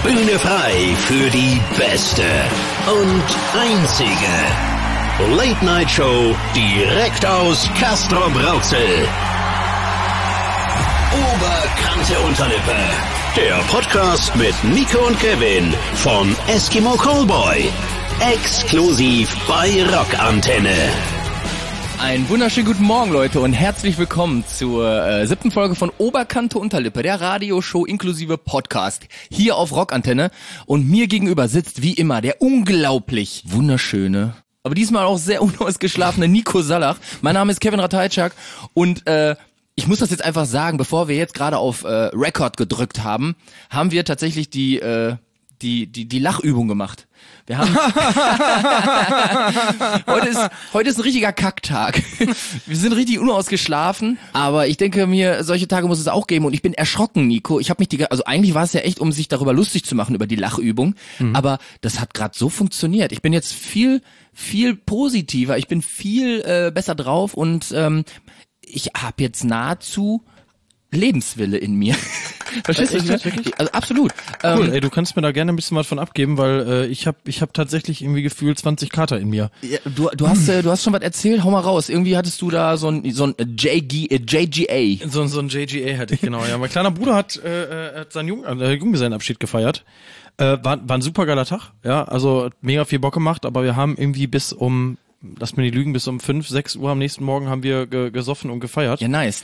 Bühne frei für die beste und einzige Late-Night-Show direkt aus Castrop-Rauxel. Oberkante Unterlippe. Der Podcast mit Nico und Kevin von Eskimo Callboy. Exklusiv bei Rockantenne. Einen wunderschönen guten Morgen, Leute, und herzlich willkommen zur 7. Folge von Oberkante Unterlippe, der Radioshow inklusive Podcast, hier auf Rockantenne. Und mir gegenüber sitzt wie immer der unglaublich wunderschöne, aber diesmal auch sehr unausgeschlafene Nico Sallach. Mein Name ist Kevin Ratajczak und ich muss das jetzt einfach sagen, bevor wir jetzt gerade auf Record gedrückt haben, haben wir tatsächlich die Lachübung gemacht. Wir haben heute ist ein richtiger Kacktag. Wir sind richtig unausgeschlafen, aber ich denke mir, solche Tage muss es auch geben und ich bin erschrocken, Nico. Ich habe mich also eigentlich war es ja echt, um sich darüber lustig zu machen über die Lachübung, aber das hat gerade so funktioniert. Ich bin jetzt viel positiver, ich bin viel besser drauf und ich habe jetzt nahezu Lebenswille in mir. Verstehst du das wirklich? Also absolut. Cool, ey, du kannst mir da gerne ein bisschen was von abgeben, weil ich hab tatsächlich irgendwie gefühlt 20 Kater in mir. Ja, du hast schon was erzählt, hau mal raus. Irgendwie hattest du da so ein JGA. So ein JGA hatte ich, genau, ja. Mein kleiner Bruder hat seinen Junggesellenabschied gefeiert. War ein super geiler Tag, ja, also mega viel Bock gemacht, aber wir haben irgendwie bis um 5, 6 Uhr am nächsten Morgen haben wir gesoffen und gefeiert. Ja, nice.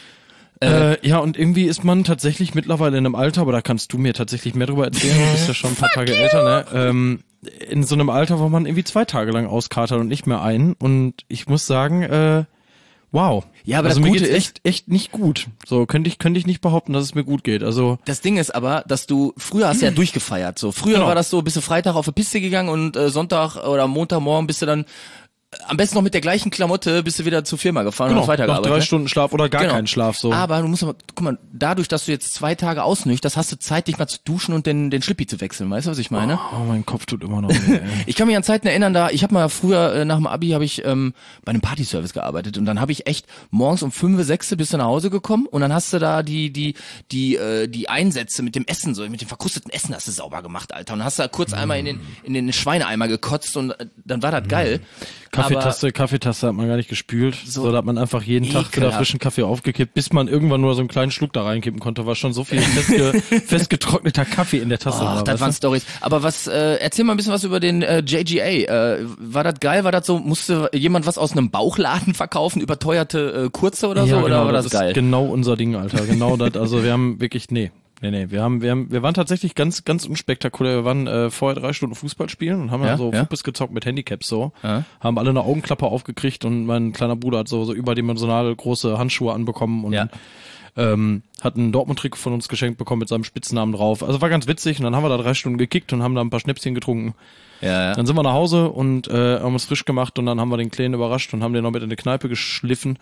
Ja, und irgendwie ist man tatsächlich mittlerweile in einem Alter, aber da kannst du mir tatsächlich mehr drüber erzählen, du bist ja schon ein paar Tage älter, ne? In so einem Alter, wo man irgendwie 2 Tage lang auskatert und nicht mehr einen. Und ich muss sagen, wow. Ja, aber also das mir Gute geht's ist, echt nicht gut. So, könnte ich nicht behaupten, dass es mir gut geht. Also. das Ding ist aber, dass du, früher hast du ja durchgefeiert, so. Früher Genau. war das so, bist du Freitag auf die Piste gegangen und Sonntag oder Montagmorgen bist du dann am besten noch mit der gleichen Klamotte bist du wieder zur Firma gefahren und hast weitergearbeitet. Noch 3 Stunden Schlaf oder gar keinen Schlaf, so. Aber du musst aber, guck mal, dadurch, dass du jetzt 2 Tage ausnüchterst, hast du Zeit, dich mal zu duschen und den Schlippi zu wechseln. Weißt du, was ich meine? Oh, mein Kopf tut immer noch weh, ey. Ich kann mich an Zeiten erinnern, ich habe mal früher, nach dem Abi, habe ich bei einem Partyservice gearbeitet und dann habe ich echt morgens um 5, 6 bist du nach Hause gekommen und dann hast du da die Einsätze mit dem Essen, so mit dem verkrusteten Essen hast du sauber gemacht, Alter. Und hast da kurz einmal in den Schweineeimer gekotzt und dann war das geil. Kaffeetasse hat man gar nicht gespült. So da hat man einfach jeden Tag wieder frischen Kaffee aufgekippt, bis man irgendwann nur so einen kleinen Schluck da reinkippen konnte, war schon so viel festgetrockneter Kaffee in der Tasse. Ach, das waren Storys. Aber erzähl mal ein bisschen was über den JGA. War das geil? War das so, musste jemand was aus einem Bauchladen verkaufen, überteuerte Kurze oder so? Ja, oder genau, war das geil? Ist genau unser Ding, Alter. Genau das. Also wir haben wirklich, nee. Wir waren tatsächlich ganz unspektakulär. Wir waren vorher 3 Stunden Fußball spielen und haben dann so Fußball gezockt mit Handicaps so. Ja. Haben alle eine Augenklappe aufgekriegt und mein kleiner Bruder hat so überdimensional große Handschuhe anbekommen und hat einen Dortmund-Trikot von uns geschenkt bekommen mit seinem Spitznamen drauf. Also war ganz witzig und dann haben wir da 3 Stunden gekickt und haben da ein paar Schnäpschen getrunken. Ja. Dann sind wir nach Hause und haben uns frisch gemacht und dann haben wir den Kleinen überrascht und haben den noch mit in die Kneipe geschliffen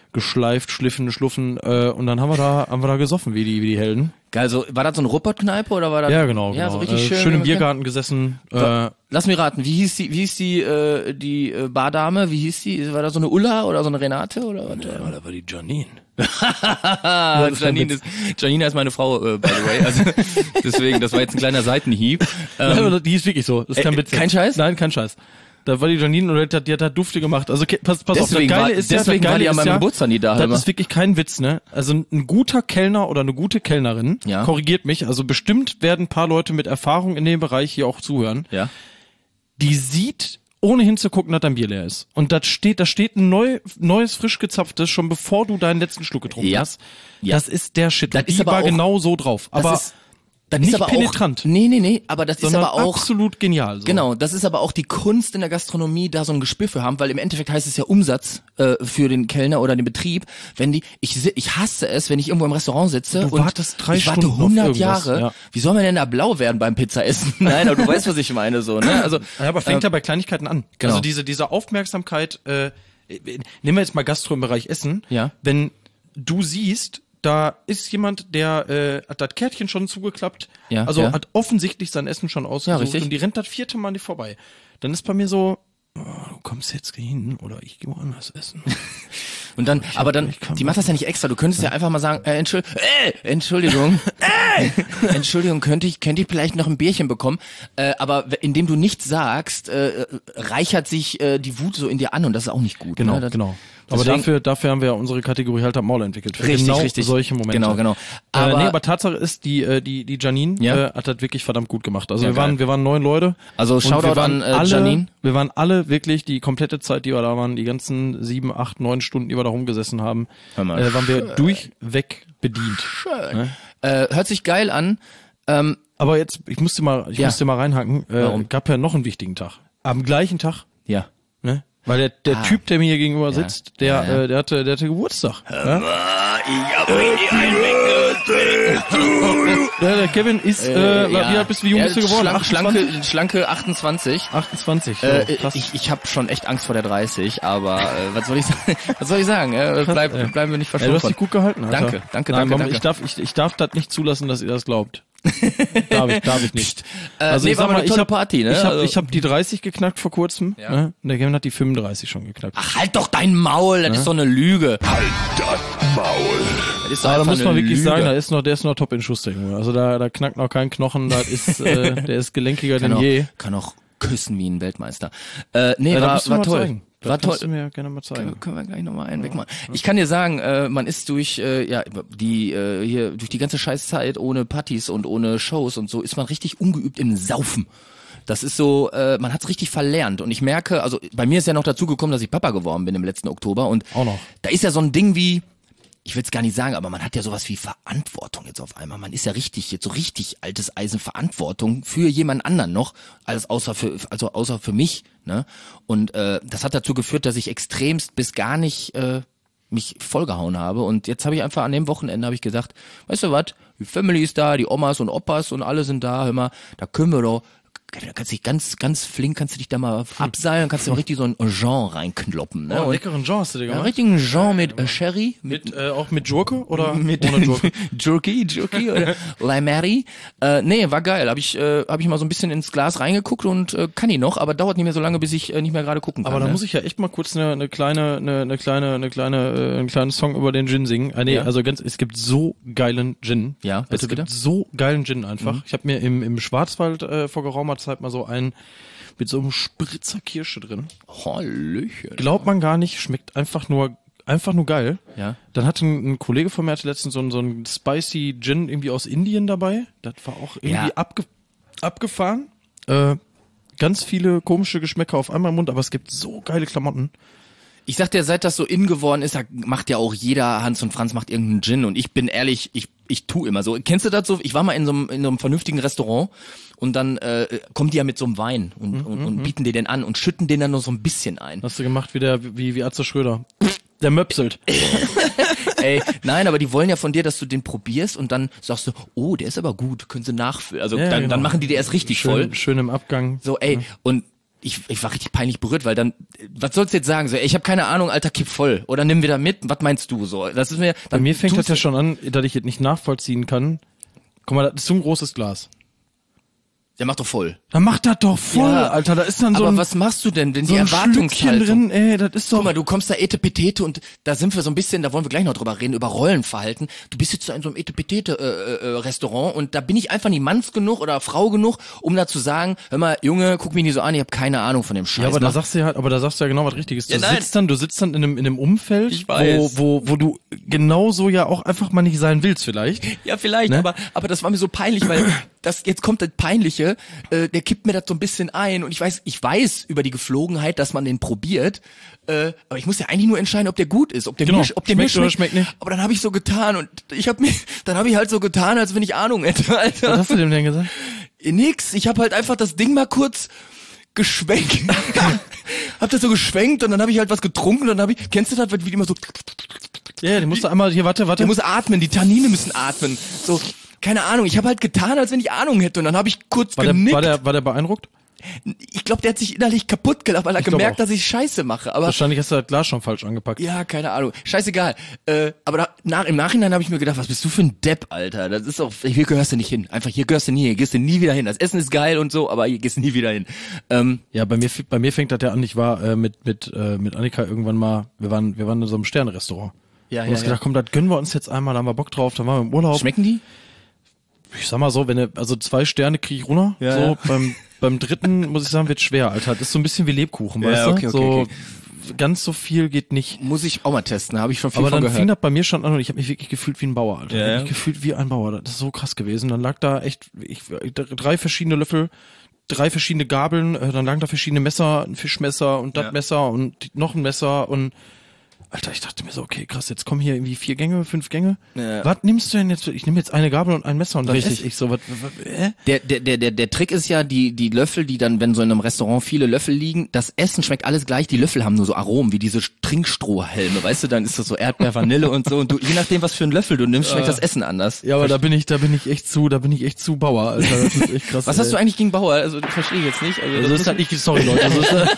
und dann haben wir da gesoffen wie die Helden. Geil, so, war das so eine Ruppert-Kneipe oder war das? Ja, genau. So richtig schön im Biergarten gesessen. Lass mich raten, wie hieß die Bardame, wie hieß die? War da so eine Ulla oder so eine Renate oder was? Ja, da war die Janine. Janine ist meine Frau, by the way, also deswegen, das war jetzt ein kleiner Seitenhieb. Die ist wirklich so, das ist kein Witz. Kein Scheiß? Nein, kein Scheiß. Da war die Janine und die hat da Dufte gemacht. Also pass auf, das Geile ist ja, deswegen war die an meinem Geburtstag nie da. Das ist wirklich kein Witz, ne? Also ein guter Kellner oder eine gute Kellnerin, korrigiert mich, also bestimmt werden ein paar Leute mit Erfahrung in dem Bereich hier auch zuhören. Ja. Die sieht, ohne hinzugucken, dass dein Bier leer ist. Und da steht ein neues, frisch gezapftes, schon bevor du deinen letzten Schluck getrunken hast. Ja. Das ist der Shit. Das die war genau so drauf. Aber das nicht ist aber penetrant. Auch, nee, aber das ist aber auch absolut genial. So. Genau, das ist aber auch die Kunst in der Gastronomie, da so ein Gespür für haben, weil im Endeffekt heißt es ja Umsatz für den Kellner oder den Betrieb. Wenn ich hasse es, wenn ich irgendwo im Restaurant sitze und wartest 3 ich warte Stunden 100 Jahre. Ja. Wie soll man denn da blau werden beim Pizzaessen? Nein, aber du weißt, was ich meine, so, ne? Also, ja, aber fängt ja bei Kleinigkeiten an. Genau. Also diese Aufmerksamkeit. Nehmen wir jetzt mal Gastro im Bereich Essen. Ja. Wenn du siehst, da ist jemand, der hat das Kärtchen schon zugeklappt, hat offensichtlich sein Essen schon ausgesucht und die rennt das 4. Mal nicht vorbei. Dann ist bei mir so, du kommst jetzt hin oder ich gehe woanders essen. Und dann, die macht das ja nicht extra. Du könntest ja einfach mal sagen, Entschuldigung, Entschuldigung, könnte ich vielleicht noch ein Bierchen bekommen? Aber indem du nichts sagst, reichert sich die Wut so in dir an und das ist auch nicht gut. Genau, ne? genau. Aber dafür haben wir ja unsere Kategorie halt am Maul entwickelt. Für Richtig. Solche Momente. Genau. Aber Tatsache ist, die Janine hat das wirklich verdammt gut gemacht. Also wir waren 9 Leute. Also Shoutout an Janine. Wir waren alle wirklich die komplette Zeit, die wir da waren, die ganzen 7, 8, 9 Stunden, die wir da rumgesessen haben, waren wir durchweg bedient. Schön. Ne? Hört sich geil an. Aber jetzt, ich musste mal reinhaken. Warum? Gab ja noch einen wichtigen Tag. Am gleichen Tag. Ja. Ne? Weil der Typ, der mir hier gegenüber sitzt, der hatte Geburtstag. Ja? Ich hab mir die einweggezogen. Der Kevin ist, wie alt bist du, wie jung bist du geworden? Schlanke 28. 28, krass. Ich habe schon echt Angst vor der 30, aber was soll ich sagen? Bleiben wir nicht verschont. Du hast dich gut gehalten, Alter. Danke. Ich darf das nicht zulassen, dass ihr das glaubt. Darf ich nicht. Also ich sag mal, ich hab die 30 geknackt vor kurzem. Ja. Ne? Der Kevin hat die 35 schon geknackt. Ach, halt doch dein Maul, das ist doch eine Lüge. Halt das Maul. Das ist da muss man wirklich sagen, der ist noch top in Schuss. Also da knackt noch kein Knochen, der ist gelenkiger denn je. Kann auch küssen wie ein Weltmeister. War toll. War toll. Kannst du mir gerne mal zeigen. Können wir gleich nochmal einen wegmachen. Ich kann dir sagen, man ist durch die ganze Scheißzeit ohne Partys und ohne Shows und so, ist man richtig ungeübt im Saufen. Das ist so, man hat's richtig verlernt. Und ich merke, also bei mir ist ja noch dazu gekommen, dass ich Papa geworden bin im letzten Oktober. Und auch noch. Da ist ja so ein Ding wie, ich will es gar nicht sagen, aber man hat ja sowas wie Verantwortung jetzt auf einmal. Man ist ja jetzt so richtig altes Eisen Verantwortung für jemand anderen noch, außer für mich, ne? Und das hat dazu geführt, dass ich extremst bis gar nicht mich vollgehauen habe. Und jetzt habe ich einfach an dem Wochenende gesagt, weißt du was, die Family ist da, die Omas und Opas und alle sind da, hör mal, da können wir doch, da kannst du dich ganz flink, kannst du dich da mal abseilen, kannst du mal richtig so ein Jean reinkloppen. Ne? Oh, leckeren Jean hast du dir gemacht? Einen richtigen Jean mit Sherry. Auch mit Gurke oder ohne Gurke? Jerky oder Limeri. War geil. Hab ich mal so ein bisschen ins Glas reingeguckt und kann ich noch, aber dauert nicht mehr so lange, bis ich nicht mehr gerade gucken kann. Aber da muss ich ja echt mal kurz einen kleinen Song über den Gin singen. Es gibt so geilen Gin. Ja, bitte, es gibt so geilen Gin einfach. Ich habe mir im Schwarzwald vor geraumer Zeit mal so einen mit so einem Spritzer Kirsche drin. Hallöchen. Glaubt man gar nicht, schmeckt einfach nur geil. Ja. Dann hatte ein Kollege von mir letztens so einen Spicy Gin irgendwie aus Indien dabei. Das war auch irgendwie abgefahren. Ganz viele komische Geschmäcker auf einmal im Mund, aber es gibt so geile Klamotten. Ich sag dir, seit das so in geworden ist, da macht ja auch jeder, Hans und Franz macht irgendeinen Gin und ich bin ehrlich, ich tu immer so. Kennst du das so? Ich war mal in so einem vernünftigen Restaurant und dann kommen die ja mit so einem Wein und bieten dir den an und schütten den dann nur so ein bisschen ein. Hast du gemacht wie Atze Schröder. Der möpselt. Ey, nein, aber die wollen ja von dir, dass du den probierst und dann sagst du, oh, der ist aber gut, können sie nachfüllen. Also ja, dann machen die dir erst richtig voll. Schön im Abgang. So, ey, und ich war richtig peinlich berührt, weil dann, was sollst du jetzt sagen? So, ey, ich habe keine Ahnung, Alter, kipp voll. Oder nimm wieder mit, was meinst du so? Das ist mir. Bei mir fängt das ja schon an, dass ich jetzt nicht nachvollziehen kann. Guck mal, das ist so ein großes Glas. Der macht doch voll. Dann macht das doch voll, ja, Alter. Da ist dann so aber was machst du denn, wenn so die Erwartungshaltung drin, ey, das ist doch. Guck mal, du kommst da Etepetete und da sind wir so ein bisschen, da wollen wir gleich noch drüber reden, über Rollenverhalten. Du bist jetzt da in so einem Etepetete Restaurant und da bin ich einfach nicht Manns genug oder Frau genug, um da zu sagen, hör mal, Junge, guck mich nicht so an, ich habe keine Ahnung von dem Scheiß. Ja, aber da sagst du ja genau was Richtiges. Du sitzt dann in einem Umfeld, ich weiß, wo du genauso ja auch einfach mal nicht sein willst vielleicht. Ja, vielleicht, ne? aber das war mir so peinlich, weil jetzt kommt das Peinliche, der kippt mir das so ein bisschen ein und ich weiß über die Geflogenheit, dass man den probiert, aber ich muss ja eigentlich nur entscheiden, ob der gut ist, ob der mir schmeckt oder schmeckt nicht. Aber dann habe ich so getan und dann habe ich halt so getan, als wenn ich Ahnung hätte, Alter. Was hast du dem denn gesagt? Nix, ich habe halt einfach das Ding mal kurz geschwenkt. Hab das so geschwenkt und dann habe ich halt was getrunken und dann kennst du das, wie die immer so. Ja, die musst du einmal, hier, warte. Der muss atmen, die Tannine müssen atmen. So, keine Ahnung, ich habe halt getan, als wenn ich Ahnung hätte und dann habe ich kurz genickt. War der beeindruckt? glaube, der hat sich innerlich kaputt gelacht, weil er gemerkt, auch. dass ich Scheiße mache. Aber wahrscheinlich hast du das Glas schon falsch angepackt. ja, keine Ahnung. Scheißegal. Aber im Nachhinein habe ich mir gedacht, was bist du für ein Depp, Alter? Das ist doch, hier gehörst du nicht hin. Einfach, hier gehörst du nie, hier gehst du nie wieder hin. Das Essen ist geil und so, aber hier gehst du nie wieder hin. Ja, bei mir fängt das ja an. Ich war mit Annika irgendwann mal, wir waren in so einem Sternrestaurant. Ja, und uns gedacht, komm, das gönnen wir uns jetzt einmal, da haben wir Bock drauf, dann waren wir im Urlaub. Schmecken die? Ich sag mal so, also 2 Sterne kriege ich runter. Ja, so beim 3. muss ich sagen, wird schwer, Alter. Das ist so ein bisschen wie Lebkuchen, weißt du? Okay. Ganz so viel geht nicht. Muss ich auch mal testen, habe ich schon viel aber von dann gehört. fing das bei mir schon an und ich habe mich wirklich gefühlt wie ein Bauer, Alter. Ja. Ich gefühlt wie ein Bauer. Das ist so krass gewesen. Dann lag da echt 3 verschiedene Löffel, 3 verschiedene Gabeln, dann lagen da verschiedene Messer, ein Fischmesser und das Messer und noch ein Messer und Alter, ich dachte mir so, okay, krass, jetzt kommen hier irgendwie 4 Gänge, 5 Gänge. Ja. Was nimmst du denn jetzt? Ich nehme jetzt eine Gabel und ein Messer und dann esse ich so. Der Trick ist ja, die Löffel, die dann, wenn so in einem Restaurant viele Löffel liegen, das Essen schmeckt alles gleich, die Löffel haben nur so Aromen, wie diese Trinkstrohhalme, weißt du, dann ist das so Erdbeer, Vanille und so und du, je nachdem, was für ein Löffel du nimmst, schmeckt das Essen anders. Ja, aber da bin ich echt zu Bauer, Alter, das ist echt krass. Was hast du eigentlich gegen Bauer? Also, das verstehe ich jetzt nicht. Also das ist halt nicht, sorry Leute.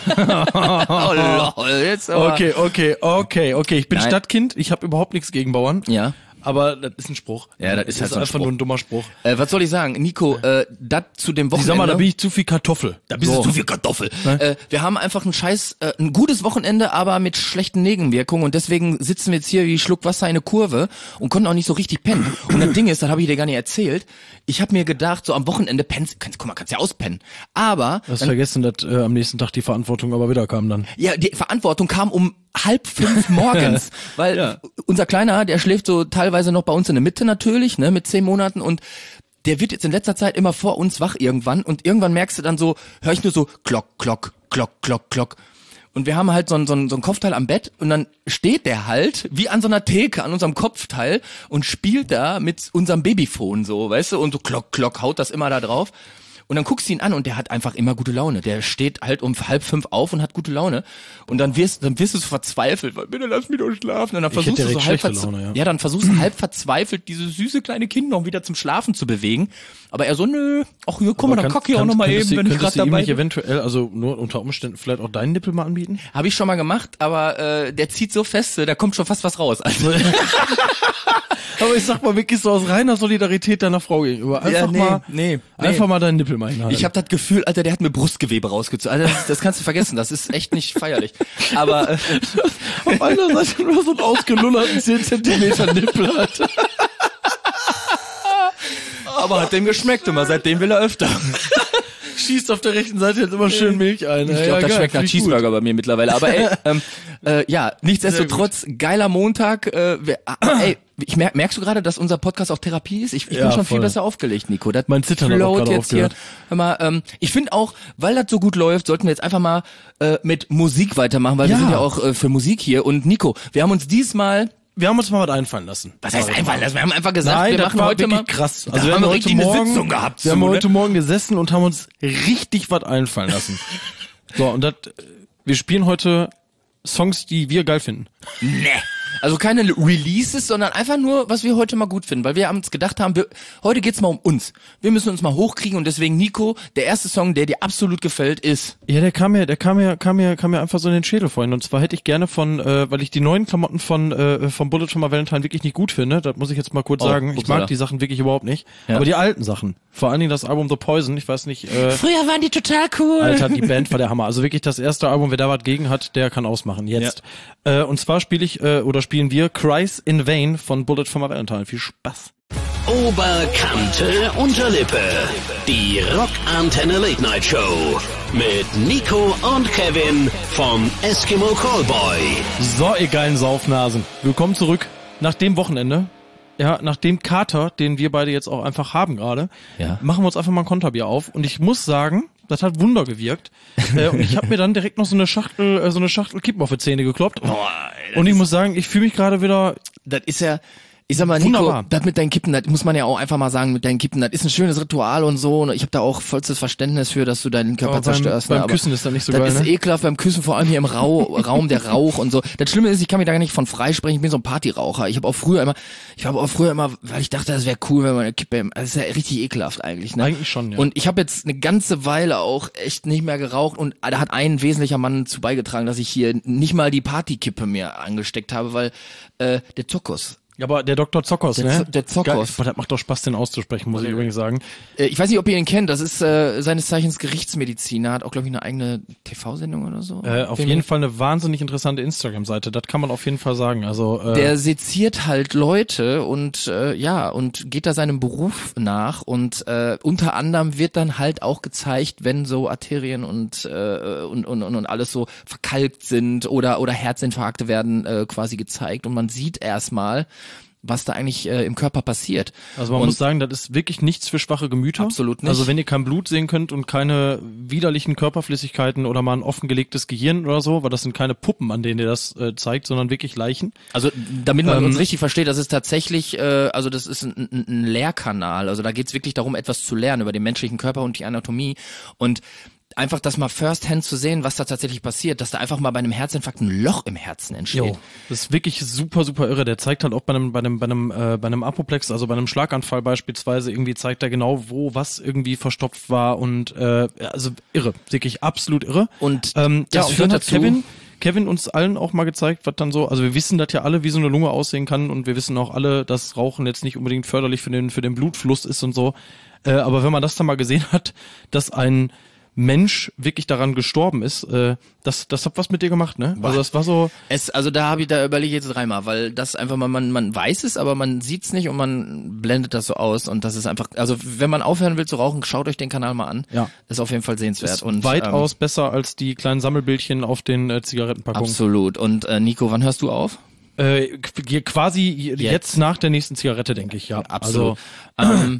Oh, lol, jetzt aber. Okay, ich bin Stadtkind, ich habe überhaupt nichts gegen Bauern. Ja. Aber das ist ein Spruch. Ja, das ist halt so ein einfach Spruch. nur ein dummer Spruch. Was soll ich sagen? Nico, das zu dem Wochenende. Sag mal, da bin ich zu viel Kartoffel. Da bist du zu viel Kartoffel. Wir haben einfach ein gutes Wochenende, aber mit schlechten Nebenwirkungen und deswegen sitzen wir jetzt hier wie Schluck Wasser in eine Kurve und konnten auch nicht so richtig pennen. Und das Ding ist, das habe ich dir gar nicht erzählt, ich habe mir gedacht, so am Wochenende kannst ja auspennen. Aber... Du hast vergessen, dass am nächsten Tag die Verantwortung aber wieder kam dann. Ja, die Verantwortung kam um 4:30 morgens, weil unser Kleiner, der schläft so teilweise noch bei uns in der Mitte natürlich, ne, mit 10 Monaten und der wird jetzt in letzter Zeit immer vor uns wach irgendwann und irgendwann merkst du dann so, höre ich nur so Klock, Klock, Klock, Klock, Klock. Und wir haben halt so ein Kopfteil am Bett und dann steht der halt wie an so einer Theke an unserem Kopfteil und spielt da mit unserem Babyphone so, weißt du, und so Klock, Klock, haut das immer da drauf. Und dann guckst du ihn an und der hat einfach immer gute Laune. Der steht halt um 4:30 auf und hat gute Laune. Und dann wirst du so verzweifelt, weil bitte lass mich doch schlafen. Und dann versuchst du so dann versuchst du halb verzweifelt, dieses süße kleine Kind noch wieder zum Schlafen zu bewegen. Aber er so, nö, ach hier, komm mal, dann kacke ich auch noch mal eben, wenn ich gerade dabei bin. Eventuell, also nur unter Umständen vielleicht auch deinen Nippel mal anbieten? Habe ich schon mal gemacht, aber der zieht so fest, da kommt schon fast was raus. Also aber ich sag mal wirklich so aus reiner Solidarität deiner Frau gegenüber. Einfach mal deinen Nippel mal hinhalten. Ich habe das Gefühl, Alter, der hat mir Brustgewebe rausgezogen. Alter, das kannst du vergessen, das ist echt nicht feierlich. Aber auf einer Seite nur so einen ausgelullerten 10 Zentimeter Nippel hat. Aber hat dem geschmeckt immer, seitdem will er öfter. Schießt auf der rechten Seite jetzt immer schön Milch ein. Ich glaube, das schmeckt nach Cheeseburger bei mir mittlerweile. Aber nichtsdestotrotz, geiler Montag. Merkst du gerade, dass unser Podcast auch Therapie ist? Ich bin schon viel besser aufgelegt, Nico. Das mein Zittern hat auch gerade aufgehört. Hör mal, ich finde auch, weil das so gut läuft, sollten wir jetzt einfach mal mit Musik weitermachen, weil wir sind ja auch für Musik hier. Und Nico, wir haben uns mal was einfallen lassen. Was heißt einfallen lassen? Wir haben einfach gesagt, wir machen heute mal krass. Also wir haben richtig eine Sitzung gehabt. Wir haben heute Morgen gesessen und haben uns richtig was einfallen lassen. So, und wir spielen heute Songs, die wir geil finden. Nee. Also keine Releases, sondern einfach nur, was wir heute mal gut finden, weil wir uns gedacht haben, heute geht's mal um uns. Wir müssen uns mal hochkriegen und deswegen, Nico, der erste Song, der dir absolut gefällt, ist... Ja, der kam mir einfach so in den Schädel vorhin. Und zwar hätte ich gerne weil ich die neuen Klamotten von Bullet for My Valentine wirklich nicht gut finde, das muss ich jetzt mal kurz sagen. Ich mag die Sachen wirklich überhaupt nicht. Ja. Aber die alten Sachen, vor allen Dingen das Album The Poison, ich weiß nicht... Früher waren die total cool. Alter, die Band war der Hammer. Also wirklich das erste Album, wer da was gegen hat, der kann ausmachen. Jetzt. Ja. Und zwar spielen wir Cries in Vain von Bullet for My Valentine. Viel Spaß. Oberkante Unterlippe. Die Rockantenne Late Night Show. Mit Nico und Kevin vom Eskimo Callboy. So, ihr geilen Saufnasen. Willkommen zurück nach dem Wochenende. Ja, nach dem Kater, den wir beide jetzt auch einfach haben gerade, machen wir uns einfach mal ein Konterbier auf. Und ich muss sagen, das hat Wunder gewirkt. Und ich habe mir dann direkt noch so eine Schachtel Kippen auf die Zähne gekloppt. Und ich muss sagen, ich fühle mich gerade wieder... Das ist ja... Ich sag mal, Nico, das mit deinen Kippen, das muss man ja auch einfach mal sagen, mit deinen Kippen, das ist ein schönes Ritual und so. Und ich habe da auch vollstes Verständnis für, dass du deinen Körper zerstörst. Beim Küssen ist das nicht so geil, Das ist ekelhaft beim Küssen, vor allem hier im Raum, der Rauch und so. Das Schlimme ist, ich kann mich da gar nicht von freisprechen, ich bin so ein Partyraucher. Ich habe auch früher immer, weil ich dachte, das wäre cool, wenn man eine Kippe, das ist ja richtig ekelhaft eigentlich, ne? Eigentlich schon, ja. Und ich habe jetzt eine ganze Weile auch echt nicht mehr geraucht und da hat ein wesentlicher Mann zu beigetragen, dass ich hier nicht mal die Partykippe mir angesteckt habe, weil der Zokos. Ja, aber der Dr. Zokos, ne? Der Zokos. Das macht doch Spaß, den auszusprechen, muss ich übrigens sagen. Ich weiß nicht, ob ihr ihn kennt. Das ist seines Zeichens Gerichtsmediziner. Hat auch, glaube ich, eine eigene TV-Sendung oder so. Auf jeden Fall eine wahnsinnig interessante Instagram-Seite. Das kann man auf jeden Fall sagen. Also der seziert halt Leute und und geht da seinem Beruf nach. Und unter anderem wird dann halt auch gezeigt, wenn so Arterien und alles so verkalkt sind oder Herzinfarkte werden quasi gezeigt. Und man sieht erstmal, was da eigentlich im Körper passiert. Also man muss sagen, das ist wirklich nichts für schwache Gemüter. Absolut nicht. Also wenn ihr kein Blut sehen könnt und keine widerlichen Körperflüssigkeiten oder mal ein offengelegtes Gehirn oder so, weil das sind keine Puppen, an denen ihr das zeigt, sondern wirklich Leichen. Also damit man uns richtig versteht, das ist tatsächlich, das ist ein Lehrkanal. Also da geht's wirklich darum, etwas zu lernen über den menschlichen Körper und die Anatomie und einfach das mal firsthand zu sehen, was da tatsächlich passiert, dass da einfach mal bei einem Herzinfarkt ein Loch im Herzen entsteht. Jo, das ist wirklich super, super irre. Der zeigt halt auch bei einem Apoplex, also bei einem Schlaganfall beispielsweise, irgendwie zeigt er genau, wo was irgendwie verstopft war und also irre, wirklich absolut irre. Und das führt dazu. Kevin uns allen auch mal gezeigt, was dann so, also wir wissen das ja alle, wie so eine Lunge aussehen kann und wir wissen auch alle, dass Rauchen jetzt nicht unbedingt förderlich für den Blutfluss ist und so. Aber wenn man das dann mal gesehen hat, dass ein Mensch wirklich daran gestorben ist, das hat was mit dir gemacht, ne? Also das war so. Da überlege ich jetzt dreimal, weil das einfach mal, man weiß es, aber man sieht's nicht und man blendet das so aus und das ist einfach, also wenn man aufhören will zu rauchen, schaut euch den Kanal mal an. Ja. Ist auf jeden Fall sehenswert. Ist und weitaus besser als die kleinen Sammelbildchen auf den Zigarettenpackungen. Absolut. Und Nico, wann hörst du auf? Quasi jetzt nach der nächsten Zigarette, denke ich, ja. Absolut. Also,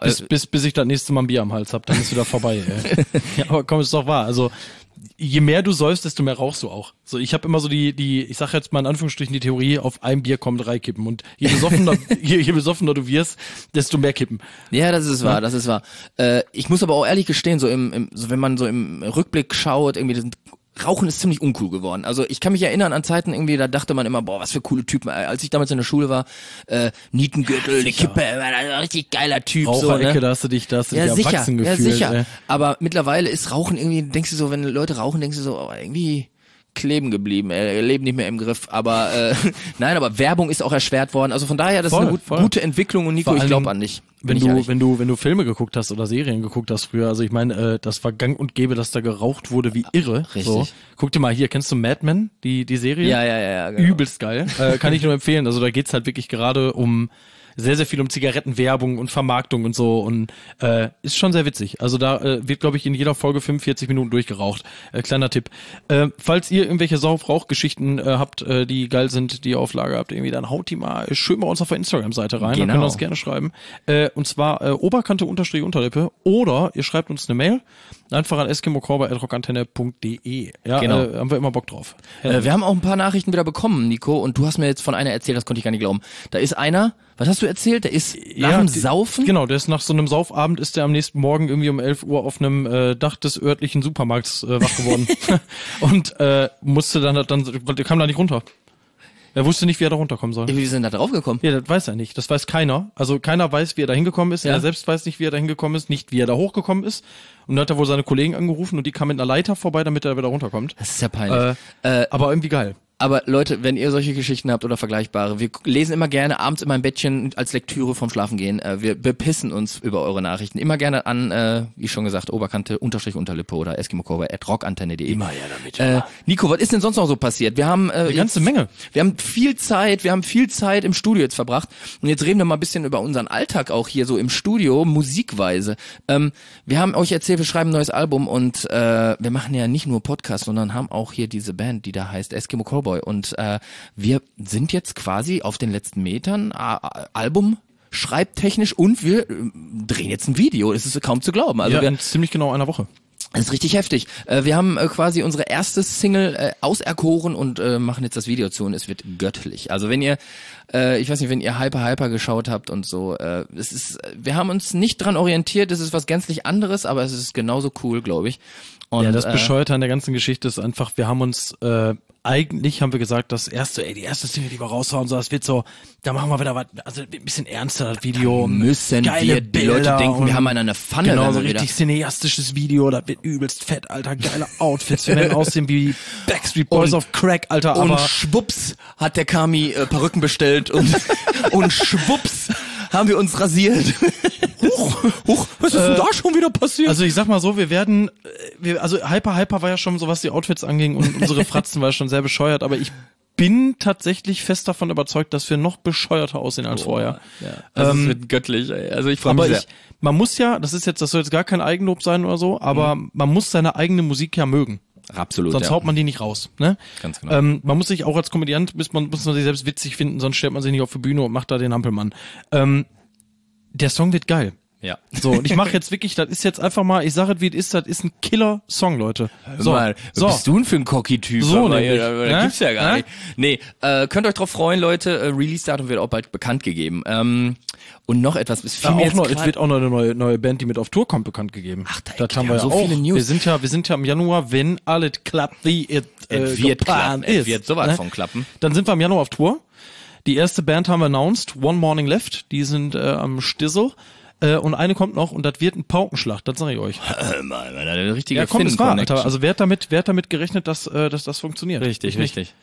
bis ich das nächste Mal ein Bier am Hals hab, dann ist wieder vorbei. Ja, aber komm, ist doch wahr. Also je mehr du säufst, desto mehr rauchst du auch. So, ich habe immer so ich sag jetzt mal in Anführungsstrichen die Theorie, auf ein Bier kommen 3 Kippen und je besoffener du wirst, desto mehr Kippen. Ja, das ist wahr, das ist wahr. Ich muss aber auch ehrlich gestehen, so wenn man so im Rückblick schaut, irgendwie Rauchen ist ziemlich uncool geworden. Also ich kann mich erinnern an Zeiten irgendwie, da dachte man immer, boah, was für coole Typen. Als ich damals in der Schule war, Nietengürtel, eine Kippe, war ein richtig geiler Typ. Raucherecke, so, ne? da hast du dich erwachsen gefühlt. Ja, sicher. Aber mittlerweile ist Rauchen irgendwie, denkst du so, wenn Leute rauchen, denkst du so, oh, irgendwie kleben geblieben, leben nicht mehr im Griff, aber nein, aber Werbung ist auch erschwert worden, also von daher, das ist eine gute Entwicklung und Nico, ich glaube an dich. Wenn du Filme geguckt hast oder Serien geguckt hast früher, also ich meine, das war gang und gäbe, dass da geraucht wurde wie irre. Richtig. So. Guck dir mal hier, kennst du Mad Men, die Serie? Ja, genau. Übelst geil. Kann ich nur empfehlen, also da geht's halt wirklich gerade sehr, sehr viel um Zigarettenwerbung und Vermarktung und so und ist schon sehr witzig. Also da wird, glaube ich, in jeder Folge 45 Minuten durchgeraucht. Kleiner Tipp. Falls ihr irgendwelche Saufrauchgeschichten habt, die geil sind, die ihr auf Lager habt, irgendwie, dann haut die mal schön bei uns auf der Instagram-Seite rein. Dann könnt ihr uns gerne schreiben. Und zwar Oberkante_Unterlippe oder ihr schreibt uns eine Mail. Einfach an eskimokorber@rockantenne.de. Ja, genau. Haben wir immer Bock drauf. Wir haben auch ein paar Nachrichten wieder bekommen, Nico, und du hast mir jetzt von einer erzählt, das konnte ich gar nicht glauben. Da ist einer, was hast du erzählt? Der ist nach dem Saufen? Genau, der ist nach so einem Saufabend, ist der am nächsten Morgen irgendwie um 11 Uhr auf einem Dach des örtlichen Supermarkts wach geworden. Und musste dann kam da nicht runter. Er wusste nicht, wie er da runterkommen soll. Wie sind da drauf gekommen? Ja, das weiß er nicht. Das weiß keiner. Also keiner weiß, wie er da hingekommen ist. Ja. Er selbst weiß nicht, wie er da hingekommen ist, nicht wie er da hochgekommen ist. Und dann hat er wohl seine Kollegen angerufen und die kamen mit einer Leiter vorbei, damit er wieder runterkommt. Das ist ja peinlich. Aber irgendwie geil. Aber Leute, wenn ihr solche Geschichten habt oder vergleichbare, wir lesen immer gerne abends in meinem Bettchen als Lektüre vom Schlafengehen. Wir bepissen uns über eure Nachrichten. Immer gerne an, wie schon gesagt, Oberkante_Unterlippe oder eskimokorber@rockantenne.de. Immer ja damit. Nico, was ist denn sonst noch so passiert? Wir haben eine ganze Menge. Wir haben viel Zeit im Studio jetzt verbracht. Und jetzt reden wir mal ein bisschen über unseren Alltag auch hier so im Studio, musikweise. Wir haben euch erzählt, wir schreiben ein neues Album und wir machen ja nicht nur Podcasts, sondern haben auch hier diese Band, die da heißt Eskimo Callboy. Und wir sind jetzt quasi auf den letzten Metern, Album schreibtechnisch und wir drehen jetzt ein Video. Das ist kaum zu glauben. Also in ziemlich genau einer Woche. Das ist richtig heftig. Wir haben quasi unsere erste Single auserkoren und machen jetzt das Video zu und es wird göttlich. Also wenn ihr, ich weiß nicht, wenn ihr Hyper geschaut habt und so, wir haben uns nicht dran orientiert, es ist was gänzlich anderes, aber es ist genauso cool, glaube ich. Und, ja, das Bescheuerte an der ganzen Geschichte ist einfach, wir haben uns, eigentlich haben wir gesagt, die erste Single, die wir raushauen, so, das wird so, da machen wir wieder was, also ein bisschen ernster, das Video. Müssen wir, die Leute denken, wir haben eine Pfanne. Genau, so richtig cineastisches Video, das wird übelst fett, Alter, geile Outfits, wir werden aussehen wie Backstreet Boys auf Crack, Alter, aber. Und schwupps hat der Kami Perücken bestellt und schwupps haben wir uns rasiert. Huch, was ist denn da schon wieder passiert? Also ich sag mal so, also Hyper war ja schon so, was die Outfits anging und unsere Fratzen war ja schon sehr bescheuert, aber ich bin tatsächlich fest davon überzeugt, dass wir noch bescheuerter aussehen als vorher. Ja. Also es wird göttlich, ey. Also ich freue mich sehr. Man muss ja, das soll jetzt gar kein Eigenlob sein oder so, aber man muss seine eigene Musik ja mögen. Absolut. Sonst haut man die nicht raus, ne? Ganz genau. Man muss sich auch als Komödiant, muss man sich selbst witzig finden, sonst stellt man sich nicht auf die Bühne und macht da den Hampelmann. Der Song wird geil. Ja. So, und ich mache jetzt wirklich, das ist jetzt einfach mal, ich sage es wie es ist, das ist ein Killer-Song, Leute. So, was bist du denn für ein Cocky-Typ? So, das gibt's ja gar nicht. Nee, könnt euch drauf freuen, Leute, Release-Datum wird auch bald bekannt gegeben. Und noch etwas, es wird auch noch eine neue Band, die mit auf Tour kommt, bekannt gegeben. Ach, da haben wir ja so auch. Viele News. Wir sind ja im Januar, wenn alles klappt, wie es wird klappen. Es wird sowas ne? von klappen. Dann sind wir im Januar auf Tour. Die erste Band haben wir announced, One Morning Left, die sind am Stissel. Und eine kommt noch und das wird ein Paukenschlag, das sage ich euch. Mann, eine richtige ja, komm, es war, Alter. Also wer hat damit gerechnet, dass das funktioniert? Richtig.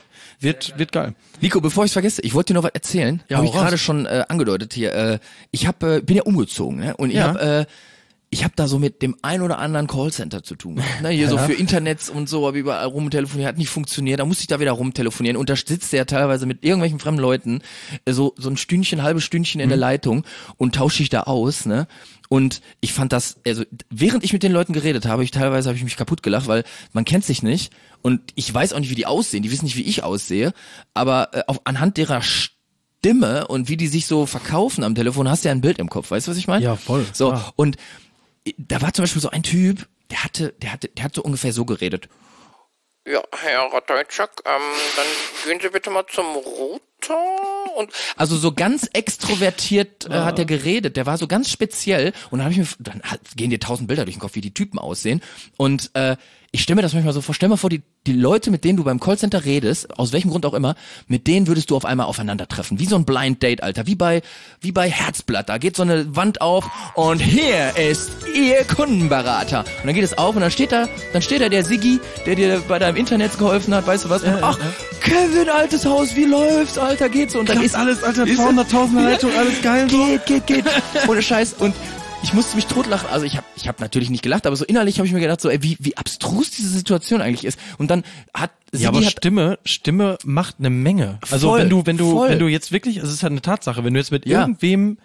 Wird geil. Nico, bevor ich vergesse, ich wollte dir noch was erzählen. Ja, habe ich gerade schon angedeutet hier. Ich bin ja umgezogen, ne? Und ich hab da so mit dem ein oder anderen Callcenter zu tun. Ne, hier so für Internets und so, habe überall rumtelefoniert, hat nicht funktioniert, da musste ich da wieder rumtelefonieren und da sitzt der teilweise mit irgendwelchen fremden Leuten so ein halbes Stündchen in der Leitung und tausche ich da aus, ne? Und ich fand das, also während ich mit den Leuten geredet habe, habe ich mich kaputt gelacht, weil man kennt sich nicht und ich weiß auch nicht, wie die aussehen, die wissen nicht, wie ich aussehe, aber anhand derer Stimme und wie die sich so verkaufen am Telefon, hast du ja ein Bild im Kopf, weißt du, was ich meine? Ja, voll. So, und da war zum Beispiel so ein Typ, der hat so ungefähr so geredet. Ja, Herr Ratajczak, dann gehen Sie bitte mal zum Router. Und also so ganz extrovertiert hat er geredet. Der war so ganz speziell. Und dann gehen dir 1000 Bilder durch den Kopf, wie die Typen aussehen. Und ich stelle mir das manchmal so vor, stell mal vor, die Leute, mit denen du beim Callcenter redest, aus welchem Grund auch immer, mit denen würdest du auf einmal aufeinandertreffen. Wie so ein Blind Date, Alter. Wie bei Herzblatt. Da geht so eine Wand auf und hier ist Ihr Kundenberater. Und dann geht es auf und dann steht da der Siggi, der dir bei deinem Internet geholfen hat, weißt du was? Und, Kevin, altes Haus, wie läuft's, Alter, geht's? Und dann ist alles, Alter, 200.000 Leitung, alles geil. Geht. Ohne Scheiß. Und ich musste mich totlachen, also ich hab natürlich nicht gelacht, aber so innerlich habe ich mir gedacht, so wie abstrus diese Situation eigentlich ist. Und dann hat Sigi ja, aber Stimme macht eine Menge. Also voll, wenn du jetzt wirklich, also es ist halt eine Tatsache, wenn du jetzt mit irgendwem,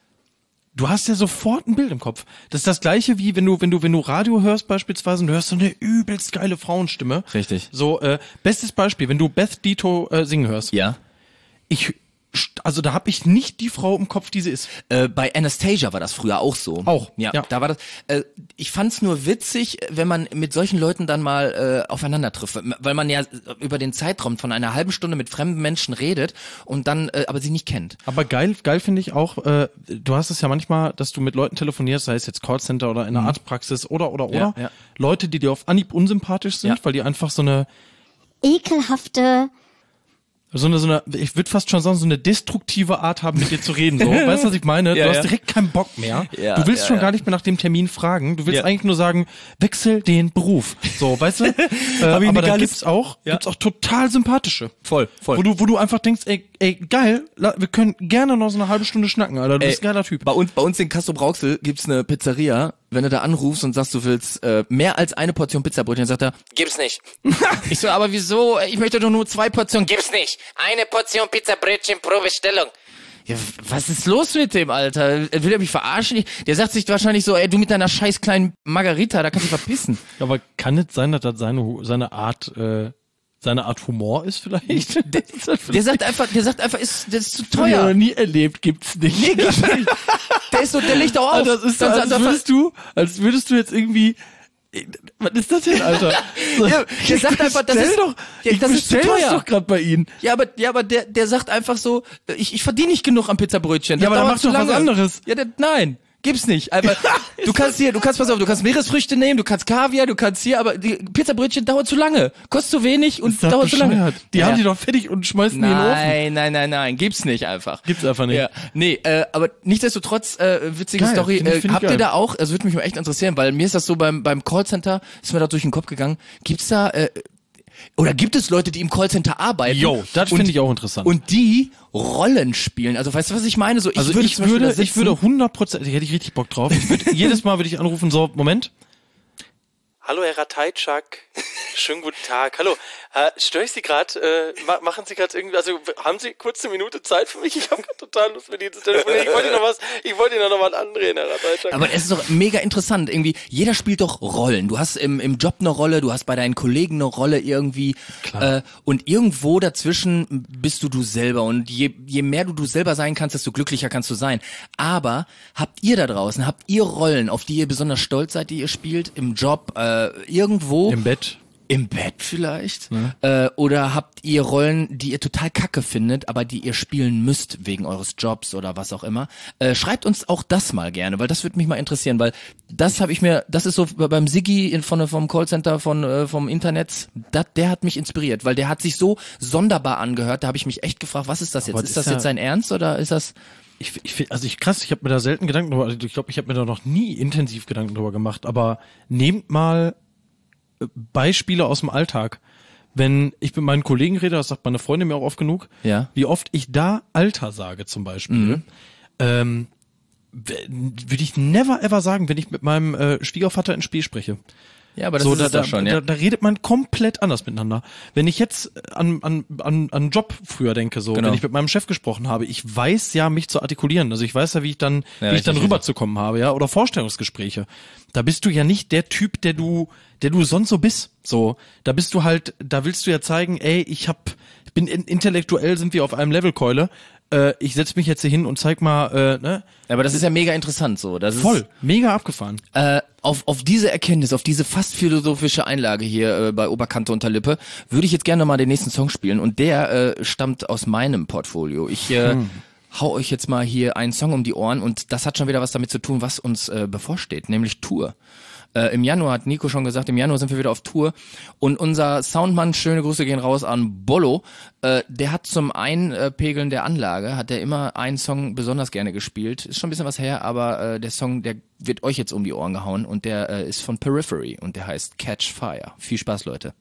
du hast ja sofort ein Bild im Kopf. Das ist das Gleiche wie wenn du Radio hörst beispielsweise und du hörst so eine übelst geile Frauenstimme. Richtig. So bestes Beispiel, wenn du Beth Dito singen hörst. Ja. Also da habe ich nicht die Frau im Kopf, die sie ist. Bei Anastasia war das früher auch so. Auch. Ja. Da war das. Ich fand's nur witzig, wenn man mit solchen Leuten dann mal aufeinander trifft, weil man ja über den Zeitraum von einer halben Stunde mit fremden Menschen redet und dann aber sie nicht kennt. Aber geil finde ich auch. Du hast es ja manchmal, dass du mit Leuten telefonierst, sei es jetzt Callcenter oder in der Arztpraxis oder. Ja. Leute, die dir auf Anhieb unsympathisch sind, weil die einfach so eine ekelhafte, ich würde fast schon sagen, so eine destruktive Art haben, mit dir zu reden. So. Weißt du, was ich meine? Du hast direkt keinen Bock mehr. Ja, du willst schon gar nicht mehr nach dem Termin fragen. Du willst eigentlich nur sagen, wechsel den Beruf. So, weißt du? Aber da gibt's auch total sympathische. Voll. Wo du einfach denkst, ey, geil, wir können gerne noch so eine halbe Stunde schnacken, Alter. Du bist ein geiler Typ. Bei uns in Castrop-Rauxel gibt's eine Pizzeria. Wenn du da anrufst und sagst, du willst mehr als eine Portion Pizzabrötchen, sagt er, gibt's nicht. Ich so, aber wieso? Ich möchte doch nur 2 Portionen. Gibt's nicht. Eine Portion Pizzabrötchen pro Bestellung. Ja, was ist los mit dem, Alter? Will er mich verarschen? Der sagt sich wahrscheinlich so, ey, du mit deiner scheiß kleinen Margarita, da kannst du verpissen. Aber kann es sein, dass das seine Art Humor ist vielleicht? Der sagt einfach, das ist zu teuer. Ich habe noch nie erlebt, gibt's nicht. Nee, gibt's nicht. Der legt auch auf. Das ist als würdest du jetzt irgendwie Was ist das denn, Alter? So, Ja, der sagt einfach, das ist doch, ja, ich das ist zu bestell das teuer. doch gerade bei Ihnen. Ja, aber der sagt einfach so, ich verdiene nicht genug am Pizzabrötchen. Ja, aber dann dauert mach zu doch was lange. anderes. Ja, nein. Gibt's nicht. Aber pass auf, du kannst Meeresfrüchte nehmen, du kannst Kaviar, du kannst hier, aber die Pizzabrötchen dauert zu lange. Kostet zu wenig und Ist das dauert zu lange. bescheuert? Die haben die doch fertig und schmeißen die in den Ofen. Nein, gibt's nicht einfach. Gibt's einfach nicht. Ja, nee, aber nichtsdestotrotz, witzige Geil, Story, find ich habt ihr geil. da auch, also würde mich mal echt interessieren, weil mir ist das so beim Callcenter, ist mir da durch den Kopf gegangen, gibt's da, oder gibt es Leute, die im Callcenter arbeiten? Jo, das finde ich auch interessant. Und die Rollen spielen. Also weißt du, was ich meine? So, Also ich würde 100%, hätte ich richtig Bock drauf. Jedes Mal würde ich anrufen, so, Moment. Hallo, Herr Rateitschak. Schönen guten Tag. Hallo. Störe ich Sie gerade? Machen Sie gerade irgendwie, also haben Sie kurz eine Minute Zeit für mich? Ich habe gerade total Lust, mit Ihnen zu telefonieren. Ich wollte Ihnen noch was andrehen, Herr Rateitschak. Aber es ist doch mega interessant. Irgendwie, jeder spielt doch Rollen. Du hast im Job eine Rolle, du hast bei deinen Kollegen eine Rolle irgendwie. Und irgendwo dazwischen bist du selber. Und je mehr du selber sein kannst, desto glücklicher kannst du sein. Aber habt ihr da draußen, habt ihr Rollen, auf die ihr besonders stolz seid, die ihr spielt? Im Job, irgendwo? Im Bett. Im Bett vielleicht? Oder habt ihr Rollen, die ihr total kacke findet, aber die ihr spielen müsst wegen eures Jobs oder was auch immer? Schreibt uns auch das mal gerne, weil das würde mich mal interessieren, weil das ist so beim Siggi vom Callcenter vom Internet, der hat mich inspiriert, weil der hat sich so sonderbar angehört, da habe ich mich echt gefragt, was ist das jetzt? Aber Ist das jetzt sein Ernst oder ist das... Ich habe mir da selten Gedanken drüber, also ich glaube, ich habe mir da noch nie intensiv Gedanken drüber gemacht, aber nehmt mal Beispiele aus dem Alltag. Wenn ich mit meinen Kollegen rede, das sagt meine Freundin mir auch oft genug, Ja. wie oft ich da Alter sage zum Beispiel, würde ich never ever sagen, wenn ich mit meinem Schwiegervater ins Spiel spreche. Ja, aber das So, ist es doch schon, ja. Da redet man komplett anders miteinander. Wenn ich jetzt an Job früher denke, so, Genau. wenn ich mit meinem Chef gesprochen habe, ich weiß ja, mich zu artikulieren. Also ich weiß ja, wie ich dann rüberzukommen habe, ja, oder Vorstellungsgespräche. Da bist du ja nicht der Typ, der du sonst so bist. So, da bist du halt, da willst du ja zeigen, ey, ich bin intellektuell sind wir auf einem Levelkeule. Ich setz mich jetzt hier hin und zeig mal, ne? Aber das ist ja mega interessant so. Das Voll, ist, mega abgefahren. Auf diese Erkenntnis, auf diese fast philosophische Einlage hier bei Oberkante Unterlippe, würde ich jetzt gerne mal den nächsten Song spielen und der stammt aus meinem Portfolio. Ich hau euch jetzt mal hier einen Song um die Ohren und das hat schon wieder was damit zu tun, was uns bevorsteht, nämlich Tour. Im Januar hat Nico schon gesagt, im Januar sind wir wieder auf Tour und unser Soundmann, schöne Grüße gehen raus an Bollo, der hat zum Einpegeln der Anlage, hat der immer einen Song besonders gerne gespielt, ist schon ein bisschen was her, aber der Song, der wird euch jetzt um die Ohren gehauen und der ist von Periphery und der heißt Catch Fire. Viel Spaß, Leute.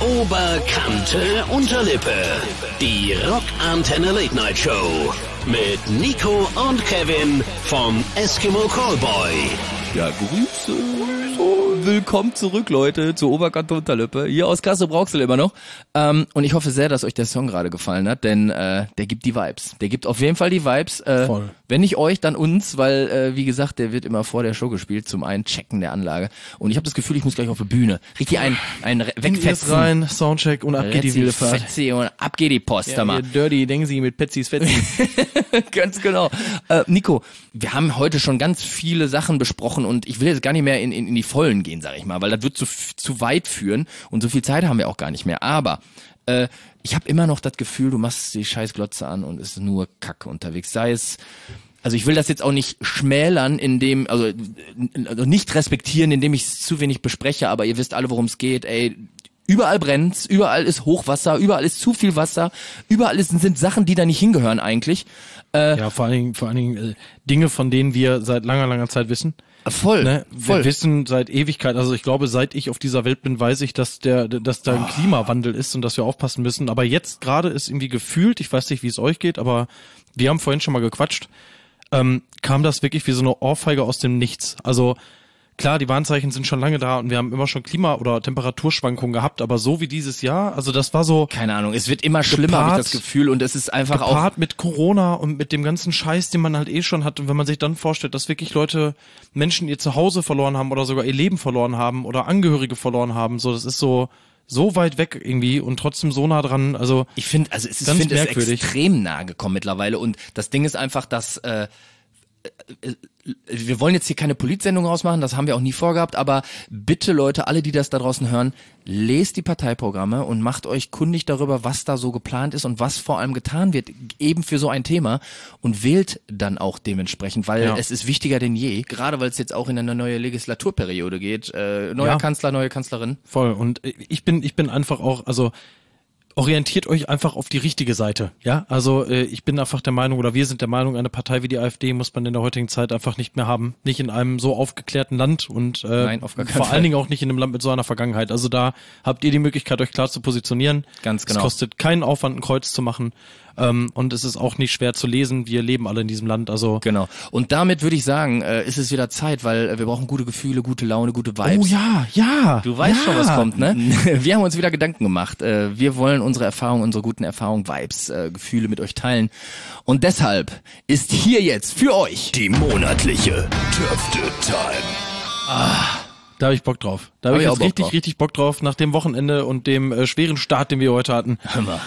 Oberkante Unterlippe. Die Rockantenne Late Night Show. Mit Nico und Kevin vom Eskimo Callboy. Ja, Grüße. Willkommen zurück, Leute, zu Oberkante Unterlippe. Hier aus Kassel-Brauxel immer noch. Und ich hoffe sehr, dass euch der Song gerade gefallen hat, denn der gibt die Vibes. Der gibt auf jeden Fall die Vibes. Voll. Wenn nicht euch, dann uns, weil, wie gesagt, der wird immer vor der Show gespielt, zum Einchecken der Anlage. Und ich habe das Gefühl, ich muss gleich auf die Bühne. Richtig ein Jetzt wegfetzen. rein, Soundcheck und ab geht die wilde Fahrt. Fetzi und ab geht die Post, Ja, mal. ihr Dirty, denken Sie mit Petzis Fetzi. Ganz genau. Nico, wir haben heute schon ganz viele Sachen besprochen und ich will jetzt gar nicht mehr in die Vollen gehen, sag ich mal, weil das wird zu weit führen und so viel Zeit haben wir auch gar nicht mehr. Aber ich habe immer noch das Gefühl, du machst die scheiß Glotze an und ist nur Kacke unterwegs. Sei es, also ich will das jetzt auch nicht schmälern, also nicht respektieren, indem ich es zu wenig bespreche, aber ihr wisst alle, worum es geht, ey. Überall brennt's, überall ist Hochwasser, überall ist zu viel Wasser, überall sind Sachen, die da nicht hingehören eigentlich. Ja, vor allen Dingen Dinge, von denen wir seit langer Zeit wissen. Voll, Ne? voll. Wir wissen seit Ewigkeit, also ich glaube, seit ich auf dieser Welt bin, weiß ich, dass da ein Klimawandel ist und dass wir aufpassen müssen. Aber jetzt gerade ist irgendwie gefühlt, ich weiß nicht, wie es euch geht, aber wir haben vorhin schon mal gequatscht, kam das wirklich wie so eine Ohrfeige aus dem Nichts. Also klar, die Warnzeichen sind schon lange da und wir haben immer schon Klima- oder Temperaturschwankungen gehabt, aber so wie dieses Jahr, also das war so Keine Ahnung, es wird immer schlimmer, habe ich das Gefühl, und es ist einfach auch... gepaart mit Corona und mit dem ganzen Scheiß, den man halt eh schon hat. Und wenn man sich dann vorstellt, dass wirklich Menschen ihr Zuhause verloren haben oder sogar ihr Leben verloren haben oder Angehörige verloren haben, so, das ist so weit weg irgendwie und trotzdem so nah dran, also Ich finde, es ist merkwürdig. extrem nah gekommen mittlerweile und das Ding ist einfach, dass wir wollen jetzt hier keine Politsendung rausmachen, das haben wir auch nie vorgehabt, aber bitte Leute, alle, die das da draußen hören, lest die Parteiprogramme und macht euch kundig darüber, was da so geplant ist und was vor allem getan wird, eben für so ein Thema, und wählt dann auch dementsprechend, weil es ist wichtiger denn je, gerade weil es jetzt auch in eine neue Legislaturperiode geht, neuer Kanzler, neue Kanzlerin. Voll, und ich bin einfach auch, also orientiert euch einfach auf die richtige Seite, ja? Also ich bin einfach der Meinung, oder wir sind der Meinung, eine Partei wie die AfD muss man in der heutigen Zeit einfach nicht mehr haben. Nicht in einem so aufgeklärten Land und Nein, auf gar keinen vor Fall. allen Dingen auch nicht in einem Land mit so einer Vergangenheit. Also da habt ihr die Möglichkeit, euch klar zu positionieren. Ganz genau. Es kostet keinen Aufwand, ein Kreuz zu machen. Und es ist auch nicht schwer zu lesen. Wir leben alle in diesem Land, also. Genau. Und damit würde ich sagen, ist es wieder Zeit, weil wir brauchen gute Gefühle, gute Laune, gute Vibes. Oh ja. Du weißt schon, was kommt, ne? Wir haben uns wieder Gedanken gemacht. Wir wollen unsere Erfahrungen, unsere guten Erfahrungen, Vibes, Gefühle mit euch teilen. Und deshalb ist hier jetzt für euch Die monatliche Töfte-Time. Da habe ich Bock drauf. Da habe ich auch jetzt Bock drauf. richtig Bock drauf, nach dem Wochenende und dem schweren Start, den wir heute hatten.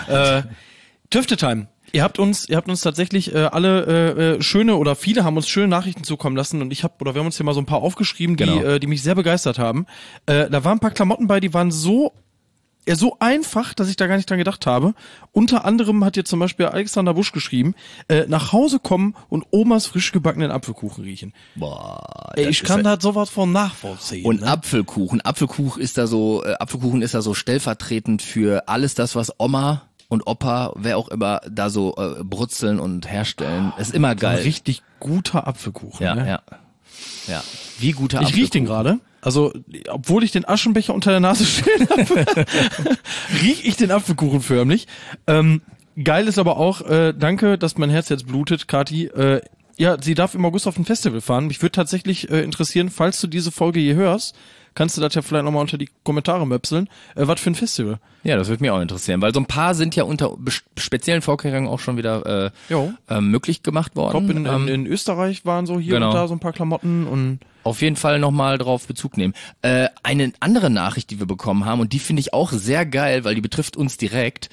Töfte-Time. Ihr habt uns tatsächlich alle schöne, oder viele haben uns schöne Nachrichten zukommen lassen, und wir haben uns hier mal so ein paar aufgeschrieben, die mich sehr begeistert haben. Da waren ein paar Klamotten bei, die waren so einfach, dass ich da gar nicht dran gedacht habe. Unter anderem hat hier zum Beispiel Alexander Busch geschrieben, nach Hause kommen und Omas frisch gebackenen Apfelkuchen riechen. Boah, Ey, ich kann da sowas von nachvollziehen. Und ne? Apfelkuchen ist da so stellvertretend für alles das, was Oma und Opa, wer auch immer, da so brutzeln und herstellen. Ist immer geil. Ein richtig guter Apfelkuchen. Ja, ne? ja. Wie guter Ich riech den gerade. Also, obwohl ich den Aschenbecher unter der Nase stehen habe, riech ich den Apfelkuchen förmlich. Geil ist aber auch, danke, dass mein Herz jetzt blutet, Kathi. Ja, sie darf im August auf ein Festival fahren. Mich würde tatsächlich interessieren, falls du diese Folge hier hörst, kannst du das ja vielleicht nochmal unter die Kommentare möpseln. Was für ein Festival? Ja, das würde mich auch interessieren, weil so ein paar sind ja unter speziellen Vorkehrungen auch schon wieder möglich gemacht worden. Ich glaube, in Österreich waren so hier und da so ein paar Klamotten und auf jeden Fall nochmal drauf Bezug nehmen. Eine andere Nachricht, die wir bekommen haben, und die finde ich auch sehr geil, weil die betrifft uns direkt.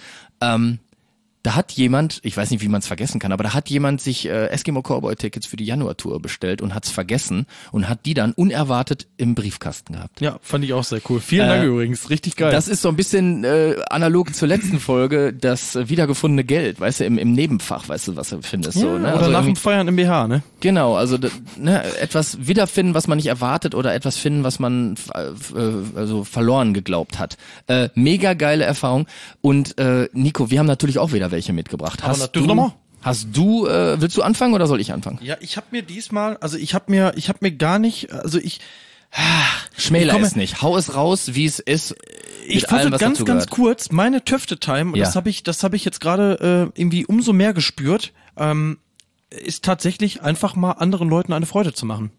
Da hat jemand, ich weiß nicht, wie man es vergessen kann, aber da hat jemand sich Eskimo Callboy Tickets für die Januar-Tour bestellt und hat es vergessen und hat die dann unerwartet im Briefkasten gehabt. ja, fand ich auch sehr cool. Vielen Dank übrigens, richtig geil. Das ist so ein bisschen analog zur letzten Folge, das wiedergefundene Geld, weißt du, im Nebenfach, weißt du, was du findest. ja, so, ne? oder Also nach dem Feiern im BH, ne? Genau, also etwas wiederfinden, was man nicht erwartet, oder etwas finden, was man also verloren geglaubt hat. Mega geile Erfahrung. Und Nico, wir haben natürlich auch wieder welche mitgebracht. Willst du anfangen oder soll ich anfangen? Ja, ich habe mir diesmal, also ich habe mir gar nicht, also Schmäler es nicht, hau es raus, wie es ist. Ich fasse ganz kurz, meine Töfte-Time, Ja. das habe ich jetzt gerade irgendwie umso mehr gespürt, ist tatsächlich einfach mal anderen Leuten eine Freude zu machen.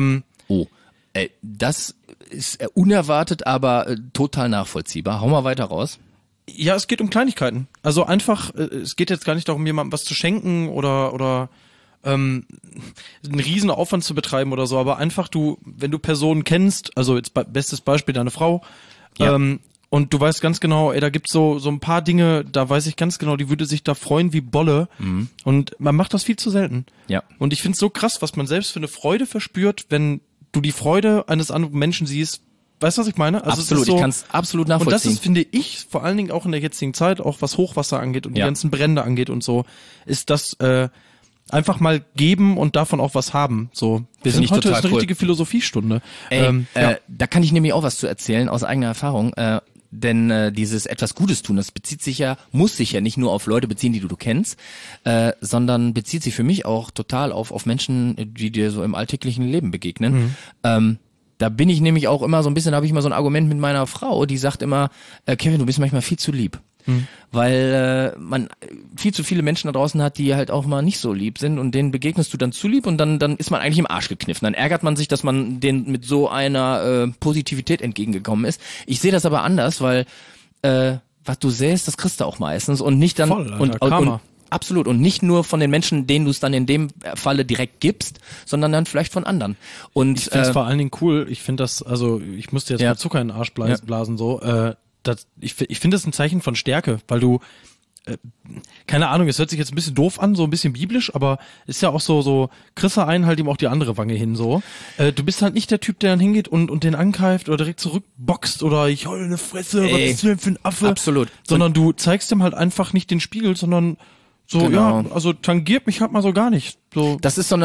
Das ist unerwartet, aber total nachvollziehbar. Hau mal weiter raus. Ja, es geht um Kleinigkeiten. Also einfach, es geht jetzt gar nicht darum, jemandem was zu schenken oder einen riesen Aufwand zu betreiben oder so, aber einfach wenn du Personen kennst, also jetzt bestes Beispiel deine Frau, und du weißt ganz genau, da gibt's so ein paar Dinge, da weiß ich ganz genau, die würde sich da freuen wie Bolle, und man macht das viel zu selten. Ja. Und ich find's so krass, was man selbst für eine Freude verspürt, wenn du die Freude eines anderen Menschen siehst. Weißt du, was ich meine? Also absolut, ich kann es absolut nachvollziehen. Und das ist, finde ich, vor allen Dingen auch in der jetzigen Zeit, auch was Hochwasser angeht und die ganzen Brände angeht und so, ist das einfach mal geben und davon auch was haben. So, wir sind heute ist eine richtige Philosophiestunde. Da kann ich nämlich auch was zu erzählen aus eigener Erfahrung. Denn dieses etwas Gutes tun, das muss sich ja nicht nur auf Leute beziehen, die du kennst, sondern bezieht sich für mich auch total auf Menschen, die dir so im alltäglichen Leben begegnen. Da bin ich nämlich auch immer so ein bisschen, da habe ich immer so ein Argument mit meiner Frau, die sagt immer, Kevin, du bist manchmal viel zu lieb. Weil man viel zu viele Menschen da draußen hat, die halt auch mal nicht so lieb sind, und denen begegnest du dann zu lieb, und dann ist man eigentlich im Arsch gekniffen. Dann ärgert man sich, dass man denen mit so einer Positivität entgegengekommen ist. Ich sehe das aber anders, weil was du sähst, das kriegst du auch meistens, und nicht dann voll, Alter, und absolut, und nicht nur von den Menschen, denen du es dann in dem Falle direkt gibst, sondern dann vielleicht von anderen. Und ich finde es vor allen Dingen cool, ich finde das, also ich musste jetzt mal Zucker in den Arsch blasen, so, ich finde das ein Zeichen von Stärke, weil du keine Ahnung, es hört sich jetzt ein bisschen doof an, so ein bisschen biblisch, aber ist ja auch so kriegst du einen halt ihm auch die andere Wange hin, so. Du bist halt nicht der Typ, der dann hingeht und den angreift oder direkt zurückboxt oder ich hol eine Fresse, was bist du denn für ein Affe? Absolut. Sondern du zeigst ihm halt einfach nicht den Spiegel, sondern so, genau. ja, also tangiert mich halt mal so gar nicht. So. Das ist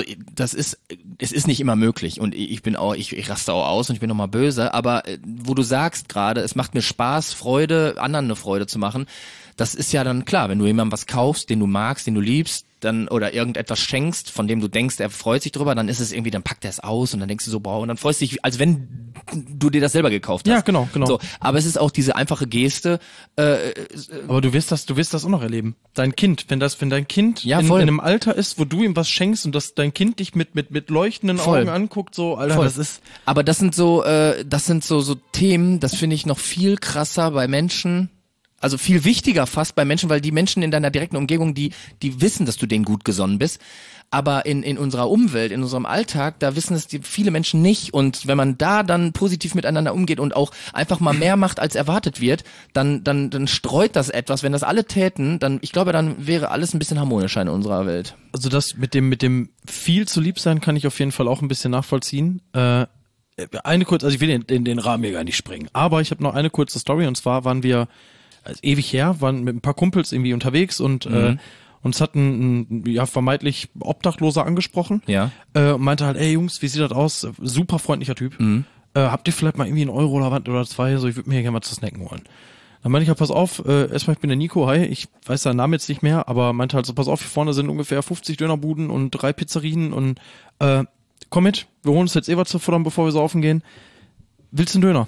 es ist nicht immer möglich und ich raste auch aus und ich bin noch mal böse, aber wo du sagst gerade, es macht mir Spaß, Freude, anderen eine Freude zu machen, das ist ja dann klar, wenn du jemandem was kaufst, den du magst, den du liebst, dann oder irgendetwas schenkst, von dem du denkst, er freut sich drüber, dann ist es irgendwie, dann packt er es aus und dann denkst du so, boah, und dann freust du dich, als wenn du dir das selber gekauft hast. Ja, genau. So, aber es ist auch diese einfache Geste. Aber du wirst das auch noch erleben. Dein Kind, wenn dein Kind in einem Alter ist, wo du ihm was schenkst und dass dein Kind dich mit leuchtenden Augen anguckt, so, Alter, das ist. Aber das sind so Themen, das finde ich noch viel krasser bei Menschen. Also viel wichtiger fast bei Menschen, weil die Menschen in deiner direkten Umgebung, die wissen, dass du denen gut gesonnen bist. Aber in unserer Umwelt, in unserem Alltag, da wissen es viele Menschen nicht. Und wenn man da dann positiv miteinander umgeht und auch einfach mal mehr macht, als erwartet wird, dann streut das etwas. Wenn das alle täten, ich glaube, dann wäre alles ein bisschen harmonischer in unserer Welt. Also das mit dem viel zu lieb sein kann ich auf jeden Fall auch ein bisschen nachvollziehen. Ich will den Rahmen hier gar nicht sprengen. Aber ich habe noch eine kurze Story und zwar waren wir ewig her, waren mit ein paar Kumpels irgendwie unterwegs und uns hat ein vermeintlich Obdachloser angesprochen. Ja. Meinte halt, ey Jungs, wie sieht das aus? Super freundlicher Typ. Habt ihr vielleicht mal irgendwie einen Euro oder was oder zwei? So, ich würde mir hier gerne mal zu snacken wollen. Dann meinte ich ja, pass auf, erstmal, ich bin der Nico, hi, ich weiß seinen Namen jetzt nicht mehr, aber meinte halt so, pass auf, hier vorne sind ungefähr 50 Dönerbuden und 3 Pizzerien und komm mit, wir holen uns jetzt was zu futtern, bevor wir saufen gehen. Willst du einen Döner?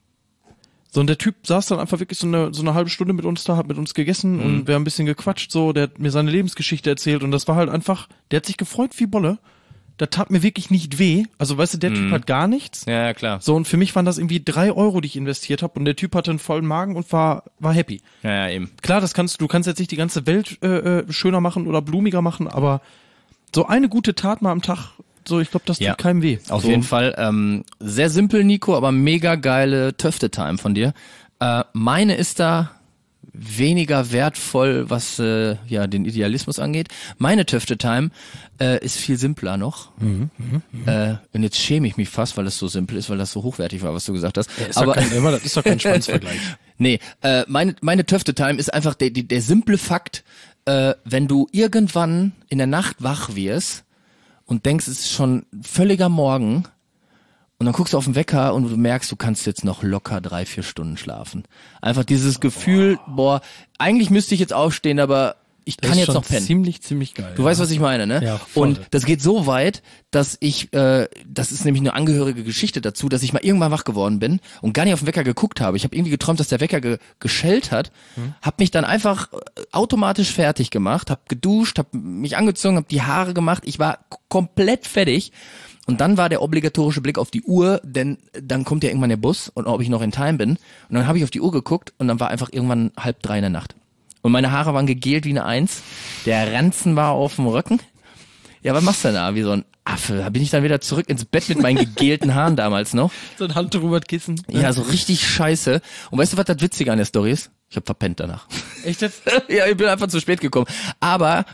So, und der Typ saß dann einfach wirklich so eine halbe Stunde mit uns da, hat mit uns gegessen und wir haben ein bisschen gequatscht, so, der hat mir seine Lebensgeschichte erzählt und das war halt einfach, der hat sich gefreut wie Bolle. Das tat mir wirklich nicht weh. Also, weißt du, der Typ hat gar nichts. Ja, klar. So, und für mich waren das irgendwie 3 Euro, die ich investiert habe und der Typ hatte einen vollen Magen und war happy. Ja, eben. Klar, du kannst jetzt nicht die ganze Welt schöner machen oder blumiger machen, aber so eine gute Tat mal am Tag, so, ich glaube, das tut keinem weh. Auf jeden Fall. Sehr simpel, Nico, aber mega geile Töfte-Time von dir. Meine ist da weniger wertvoll, was den Idealismus angeht. Meine Töfte-Time ist viel simpler noch. Und jetzt schäme ich mich fast, weil es so simpel ist, weil das so hochwertig war, was du gesagt hast. Ja, das ist doch kein Schwanzvergleich. Nee, meine Töfte-Time ist einfach der simple Fakt, wenn du irgendwann in der Nacht wach wirst und denkst, es ist schon völliger Morgen und dann guckst du auf den Wecker und du merkst, du kannst jetzt noch locker 3-4 Stunden schlafen. Einfach dieses Gefühl, eigentlich müsste ich jetzt aufstehen, aber ich kann jetzt noch pennen. Ziemlich geil. Du weißt, was ich meine, ne? Ja, voll. Und das geht so weit, dass das ist nämlich eine angehörige Geschichte dazu, dass ich mal irgendwann wach geworden bin und gar nicht auf den Wecker geguckt habe. Ich habe irgendwie geträumt, dass der Wecker geschellt hat, habe mich dann einfach automatisch fertig gemacht, habe geduscht, habe mich angezogen, habe die Haare gemacht. Ich war komplett fertig. Und dann war der obligatorische Blick auf die Uhr, denn dann kommt ja irgendwann der Bus und ob ich noch in Time bin. Und dann habe ich auf die Uhr geguckt und dann war einfach irgendwann 2:30 in der Nacht. Und meine Haare waren gegelt wie eine 1. Der Ranzen war auf dem Rücken. Ja, was machst du denn da? Wie so ein Affe. Da bin ich dann wieder zurück ins Bett mit meinen gegelten Haaren damals noch. So ein Handtuch über das Kissen. Ja, so richtig scheiße. Und weißt du, was das Witzige an der Story ist? Ich habe verpennt danach. Echt jetzt? Ja, ich bin einfach zu spät gekommen. Aber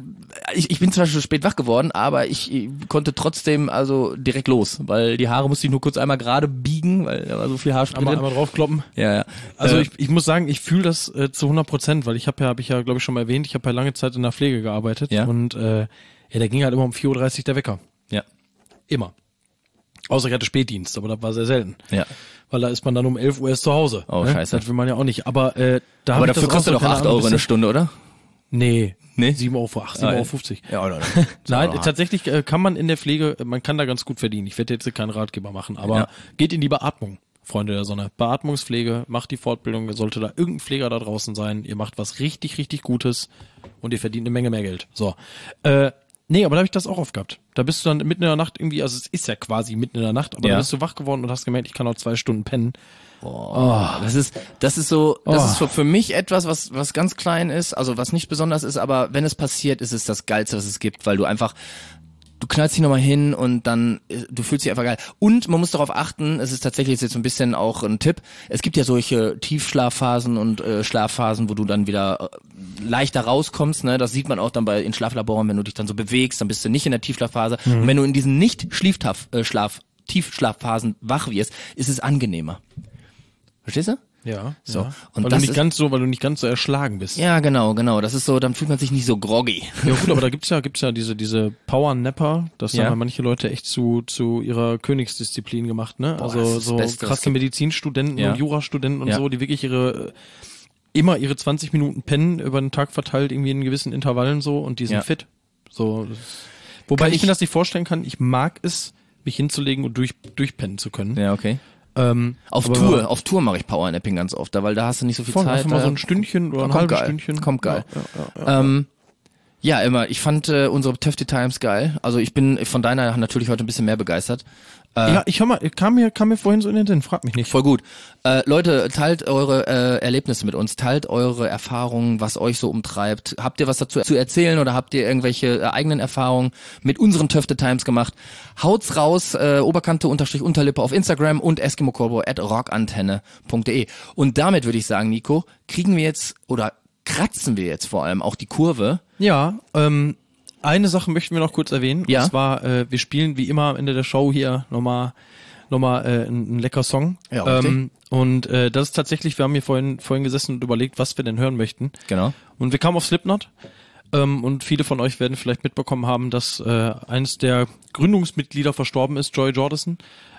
ich bin zwar schon spät wach geworden, aber ich konnte trotzdem also direkt los, weil die Haare musste ich nur kurz einmal gerade biegen, weil da war so viel Haarspray drin. Einmal draufkloppen. Ja. Also ich muss sagen, ich fühle das zu 100%, weil ich habe ja, glaube ich, schon mal erwähnt, ich habe ja lange Zeit in der Pflege gearbeitet und da ging halt immer um 4:30 Uhr der Wecker. Ja. Immer. Außer ich hatte Spätdienst, aber das war sehr selten. Ja. Weil da ist man dann um 11 Uhr erst zu Hause. Oh, ne? scheiße. Das will man ja auch nicht. Aber aber dafür kostet doch 8 Euro eine Stunde, oder? Nee. 7,50 Euro, 7,50 Euro. Ja, oder? Nein, tatsächlich kann man in der Pflege, man kann da ganz gut verdienen. Ich werde jetzt keinen Ratgeber machen, aber geht in die Beatmung, Freunde der Sonne. Beatmungspflege, macht die Fortbildung, sollte da irgendein Pfleger da draußen sein. Ihr macht was richtig, richtig Gutes und ihr verdient eine Menge mehr Geld. So. Nee, aber da habe ich das auch oft gehabt. Da bist du dann mitten in der Nacht irgendwie, also es ist ja quasi mitten in der Nacht, aber da bist du wach geworden und hast gemerkt, ich kann noch 2 Stunden pennen. Boah, das ist für mich etwas, was ganz klein ist, also was nicht besonders ist, aber wenn es passiert, ist es das Geilste, was es gibt, weil du einfach du knallst dich nochmal hin und dann, du fühlst dich einfach geil. Und man muss darauf achten, es ist tatsächlich jetzt so ein bisschen auch ein Tipp, es gibt ja solche Tiefschlafphasen und Schlafphasen, wo du dann wieder leichter rauskommst, ne? Das sieht man auch dann in Schlaflaboren, wenn du dich dann so bewegst, dann bist du nicht in der Tiefschlafphase. Und wenn du in diesen Tiefschlafphasen wach wirst, ist es angenehmer. Verstehst du? Ja. So. Ja. Und weil du nicht ganz so erschlagen bist. Ja, genau. Das ist so, dann fühlt man sich nicht so groggy. Ja gut, aber da gibt's ja diese Power-Napper, das haben manche Leute echt zu ihrer Königsdisziplin gemacht, ne? Boah, also so krasse Medizinstudenten und Jurastudenten und so, die wirklich immer ihre 20 Minuten pennen über den Tag verteilt, irgendwie in gewissen Intervallen so, und die sind fit. So. Wobei ich mir das nicht vorstellen kann, ich mag es, mich hinzulegen und durchpennen zu können. Ja, okay. Auf Tour mache ich Powernapping ganz oft, weil da hast du nicht so viel Zeit. Einfach mal so ein Stündchen oder ein halbes Stündchen. Kommt geil. Ja, immer. Ich fand unsere Töfte Times geil. Also ich bin von deiner natürlich heute ein bisschen mehr begeistert. Ja, ich hör mal, kam mir vorhin so in den Sinn, frag mich nicht. Voll gut. Leute, teilt eure Erlebnisse mit uns, teilt eure Erfahrungen, was euch so umtreibt. Habt ihr was dazu zu erzählen oder habt ihr irgendwelche eigenen Erfahrungen mit unseren Töfte Times gemacht? Haut's raus, Oberkante_Unterlippe auf Instagram und eskimocorbo@rockantenne.de. Und damit würde ich sagen, Nico, kriegen wir jetzt oder kratzen wir jetzt vor allem auch die Kurve. Ja, eine Sache möchten wir noch kurz erwähnen. Ja. Und zwar, wir spielen wie immer am Ende der Show hier nochmal einen lecker Song. Ja, und das ist tatsächlich, wir haben hier vorhin gesessen und überlegt, was wir denn hören möchten. Genau. Und wir kamen auf Slipknot. Und viele von euch werden vielleicht mitbekommen haben, dass eines der Gründungsmitglieder verstorben ist, Joey Jordison.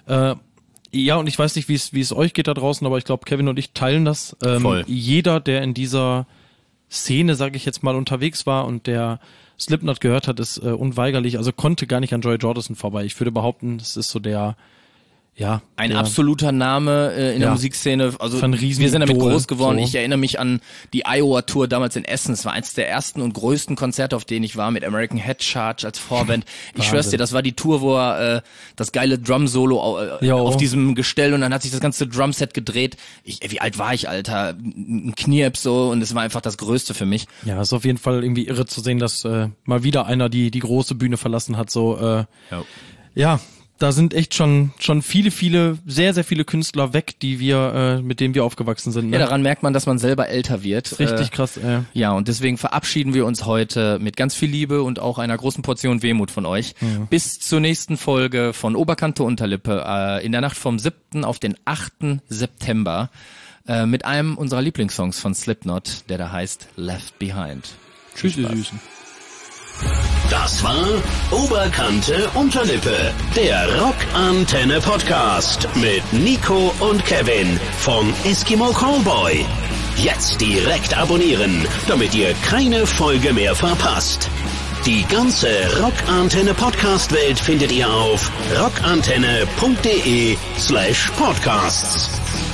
Ja, und ich weiß nicht, wie es euch geht da draußen, aber ich glaube, Kevin und ich teilen das. Voll. Jeder, der in dieser Szene, sage ich jetzt mal, unterwegs war und der Slipknot gehört hat, ist unweigerlich, also konnte gar nicht an Joey Jordison vorbei. Ich würde behaupten, das ist so ein absoluter Name in der Musikszene. Also wir sind damit groß geworden. So. Ich erinnere mich an die Iowa-Tour damals in Essen. Es war eins der ersten und größten Konzerte, auf denen ich war, mit American Head Charge als Vorband. Ich schwör's dir, das war die Tour, wo er das geile Drum-Solo auf diesem Gestell, und dann hat sich das ganze Drumset gedreht. Wie alt war ich, Alter? Ein Knirps so, und es war einfach das Größte für mich. Ja, ist auf jeden Fall irgendwie irre zu sehen, dass mal wieder einer die große Bühne verlassen hat. So, ja. Da sind echt schon viele, sehr, sehr viele Künstler weg, mit denen wir aufgewachsen sind. Ne? Ja, daran merkt man, dass man selber älter wird. Richtig krass, Ja, und deswegen verabschieden wir uns heute mit ganz viel Liebe und auch einer großen Portion Wehmut von euch. Ja. Bis zur nächsten Folge von Oberkante Unterlippe in der Nacht vom 7. auf den 8. September mit einem unserer Lieblingssongs von Slipknot, der da heißt Left Behind. Tschüss, ihr Süßen. Das war Oberkante Unterlippe, der Rockantenne Podcast mit Nico und Kevin vom Eskimo Callboy. Jetzt direkt abonnieren, damit ihr keine Folge mehr verpasst. Die ganze Rockantenne Podcast Welt findet ihr auf rockantenne.de/podcasts.